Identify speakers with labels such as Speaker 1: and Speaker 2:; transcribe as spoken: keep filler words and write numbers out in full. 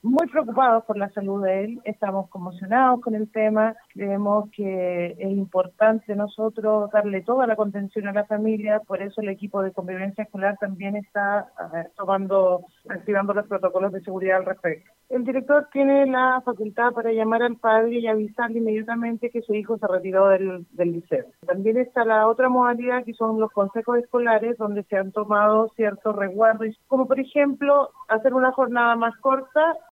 Speaker 1: muy preocupados por la salud de él, estamos conmocionados con el tema, creemos que es importante nosotros darle toda la contención a la familia, por eso el equipo de convivencia escolar también está eh, tomando, activando los protocolos de seguridad al respecto. El director tiene la facultad para llamar al padre y avisarle inmediatamente que su hijo se retiró del, del liceo. También está la otra modalidad que son los consejos escolares, donde se han tomado ciertos resguardos, como por ejemplo hacer una jornada más corta